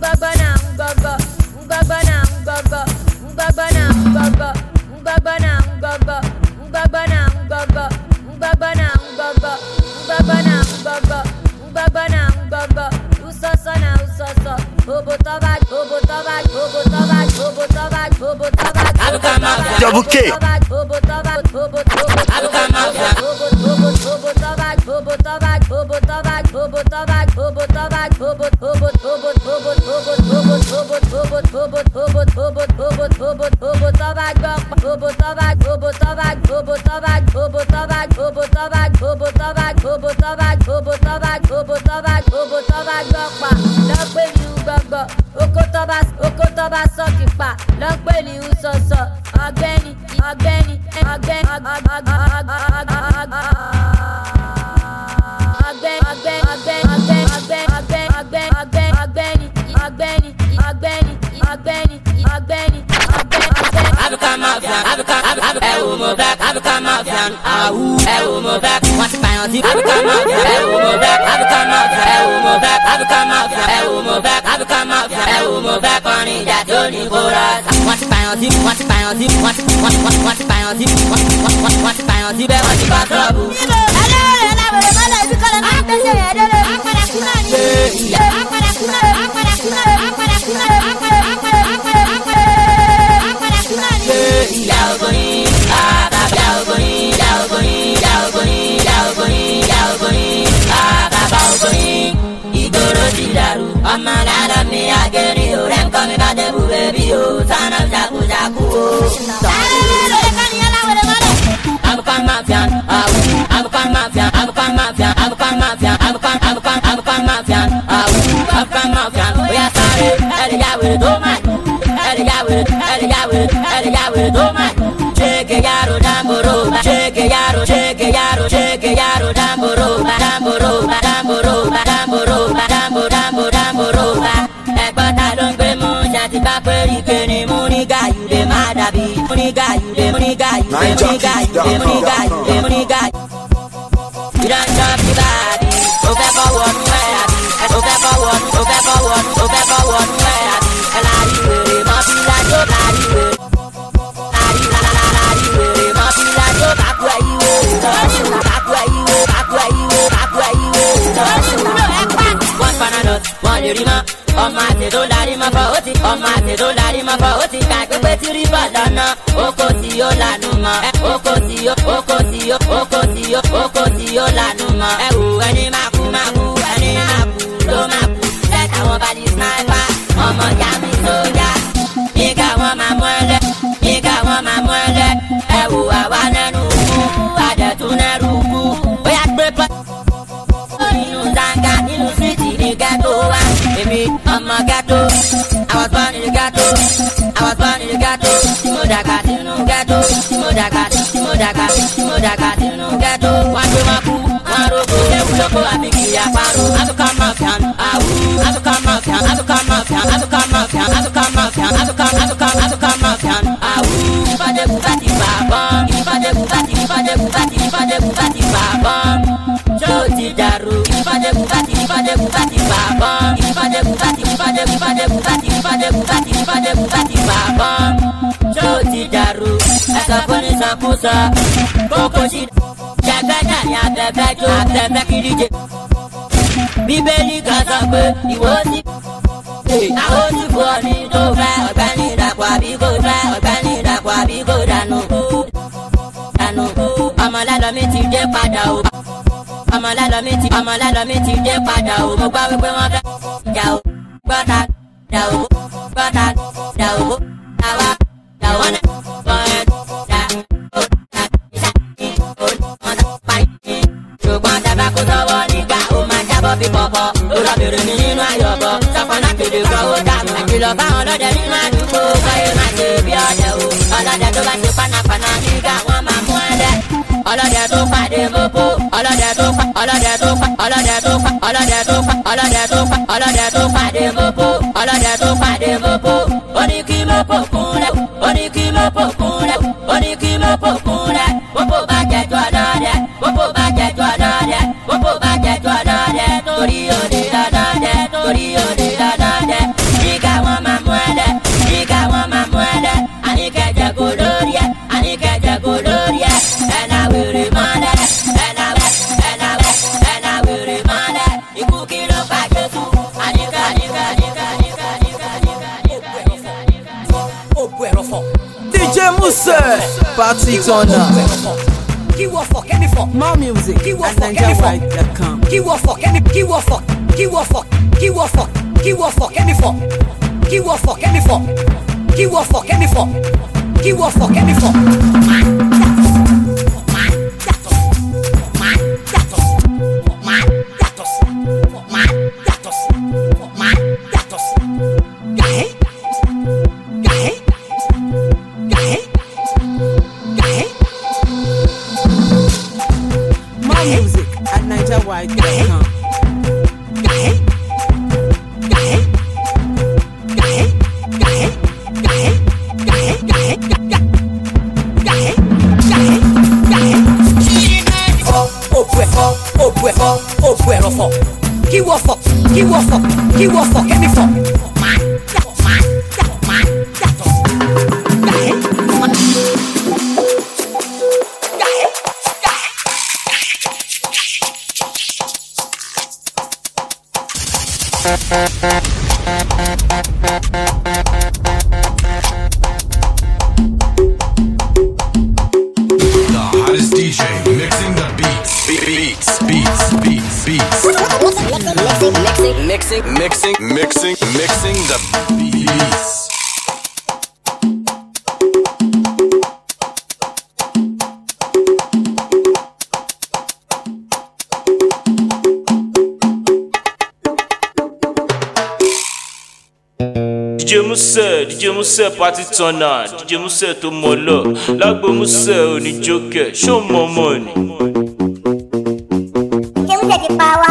Double K. I was born in the ghetto. dàgbà sínú ghetto, tí mo dàgbà sínú ghetto. Wọ́n gbé wọn kú, wọ́n rògbò, léwu lóko àbí kiri àparò. African mafian, àwù, African mafian, African mafian, African mafian, African mafian, African mafian, àwù. Ìfọ̀dé bùkátì bàbọ̀n, ìfọ̀dé bùkátì bàbọ̀n. Ṣé o ti dàrú? Ìfọ̀dé bùkátì bàbọ̀n, ìfọ̀dé bùkátì bàbọ̀n. Ṣé o ti dàrú? Ẹ̀sọ́ fún ní sàkóso, kókó sí. Jẹ̀gbẹ́ náà ni abẹ́fẹ́ jó, abẹ́fẹ́ kiri jẹ. Bíbélì kan sọ pé ìwọ sí. Àwọn onífò ní tó fẹ́ ọ̀gbẹ́ni ìdàpọ̀ àbí kò fẹ́ ọ̀gbẹ́ni ìdàpọ̀ àbí kò dànù. Ọmọlálọ́mí ti dé padà o. Ọmọlálọ́mí ti dé padà o. Mo gbọ́ wípé wọ́n fẹ́ jà o. Gbọ́dá dà o. Gbọ́dá dà o. Àwa dà wọ́n náà bọ̀ ẹ́ dà o. Ṣùgbọ́n dábà kó sọ́wọ́ nígbà ó máa jábọ́ bí pọ̀pọ̀. Ó lọ bèrè mi nínú ayọ̀bọ̀. Sọ́kànnà kéde kọ́ ó dànù. Àkìlọ̀ fáwọn ọlọ́dẹ nínú àdúgbò. Báyọ̀ máa ṣe bí ọ̀dẹ̀ o. Ọlọ́dẹ tó bá ṣe pánápáná nígbà wọ́n máa mú ẹlẹ́. Ọlọ́dẹ tó pàdé mọ́kó. Ọlọ́dẹ tó pàdé mọ́kó. Ọlọ́dẹ tó pàdé mọ́kó. Ó ní kí mọ́kó kúnlẹ̀. Ó ní kí mọ́kó kúnlẹ̀. Ó ní kí mọ́kó kúnlẹ̀. Mọ́kó bá jẹjọ́ ọlọ́dẹ. Mọ́kó bá jẹjọ́ ọlọ́dẹ. Mọ́kó bá jẹjọ́ ọlọ́dẹ. Torí òde ọlọ́dẹ. Torí òde ọlọ́dẹ. Nígbà wọn máa mú ẹlẹ́. Nígbà wọn máa mú ẹlẹ́. Àníkẹ́jẹ́ kò lórí ẹ̀. Àníkẹ́jẹ́ kò lórí ẹ̀. Ẹ̀nà wèrè mọ́lẹ̀. Ẹ̀nà wèrè mọ́lẹ̀. Ikú kí ló pa Jésù. DJ Muse, Party Turner. Kiwo for, get me for. More music Kiwo at for, get me for. NigerWide.com. Kiwo for, get me. Kiwo for, Kiwo for, Kiwo for, Kiwo for, get me for. Kiwo for, get me for. Kiwo for, get me for. Kiwo for, get me for. More music at NigerWide.com. Kiwo for, Kiwo for, Kiwo for, get me for. The hottest DJ mixing the beats. Mixing the beats. DJ Muse Party Turner, DJ Muse tó mọ̀ lọ, lágbo Muse òní jókè, ṣó mọ̀ mọ̀ ni. DJ Muse ti pa wá.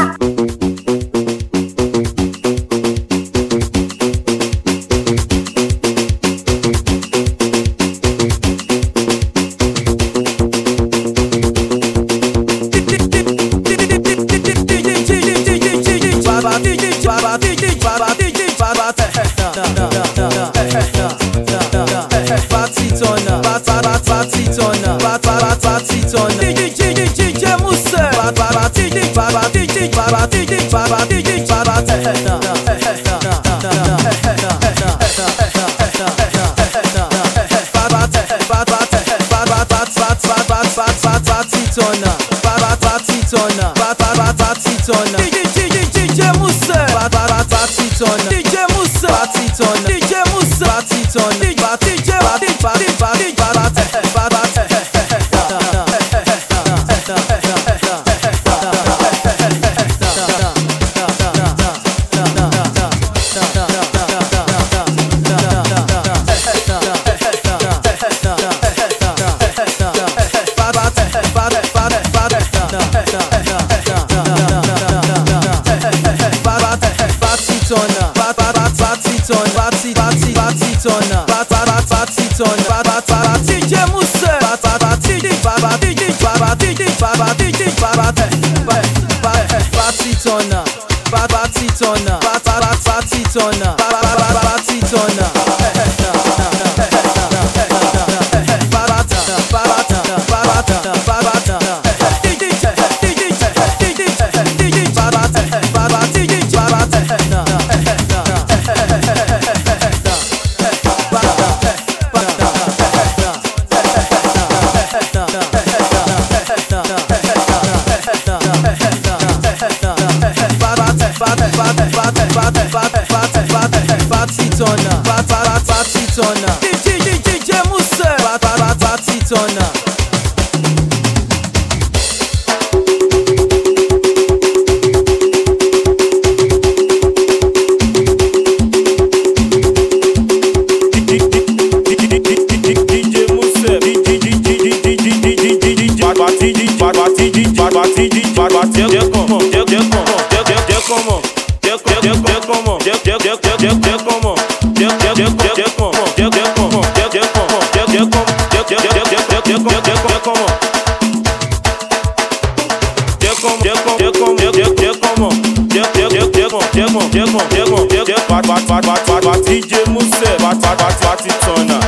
turner, party turner. DJ Muse, party turner. DJ Muse, party turner.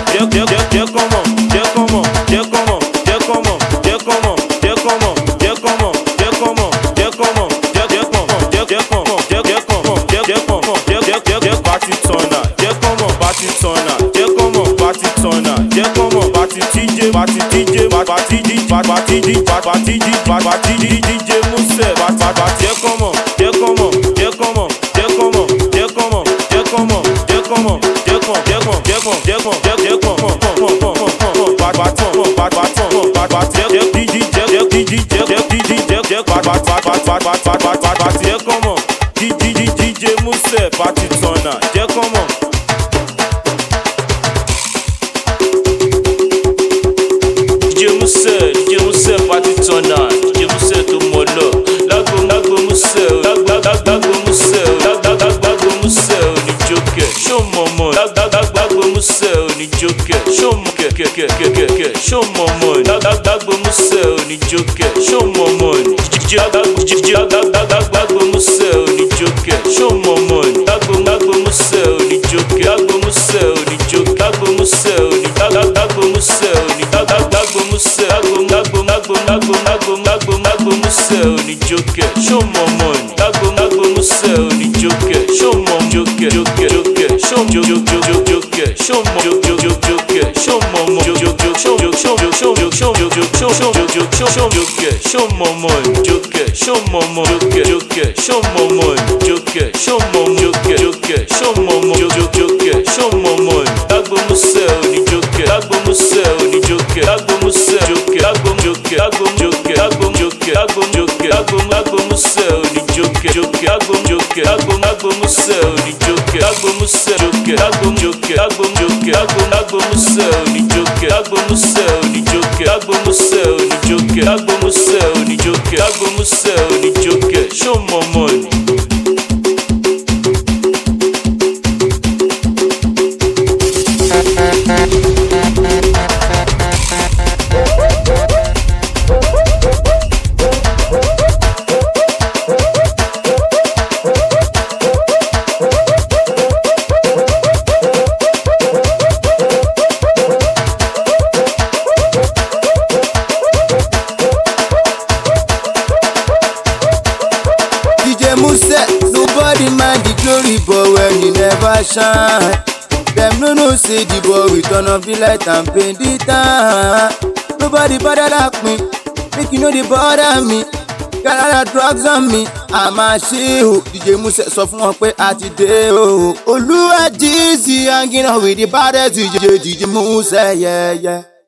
Show more money. Dagbo Muse ni joke. Show more money. Dagbo Muse ni joke. Show more money. Dagbo Muse ni joke. Dagbo Muse ni joke. Dagbo Muse ni Dagbo Muse ni Dagbo Muse. Dagbo Muse ni joke. Show more money. Dagbo Muse ni joke. Show more joke. Show joke. Show more joke. Show more joke. Show more money, joke. Show more money, joke. Show more money, joke. Show more joke. Show more joke. Show more money. Dagbo Muse ni joke. Dagbo Muse ni joke. Dagbo Muse joke. Dagbo joke. Dagbo joke. Dagbo joke. Dagbo joke. Dagbo Muse ni joke. Dagbo joke. Dagbo Muse ni joke. Dagbo Muse joke. Dagbo joke. Dagbo joke. Dagbo Muse ni joke. Dagbo Muse ni joke. Dagbo Muse ni joke. Dagbo Muse ni joke. Dagbo Muse ni joke. Show more money. Nobody mind the glory, but when you never shine, them no say the boy we turn off the light and paint the town. Nobody bother like me, make you know they bother me. Got a lot of drugs on me, I'm a shit. DJ Muse sọ fún wọn pé a ti dé o. Olúwa Jeezy hanging out with the baddest DJ Muse, yeah.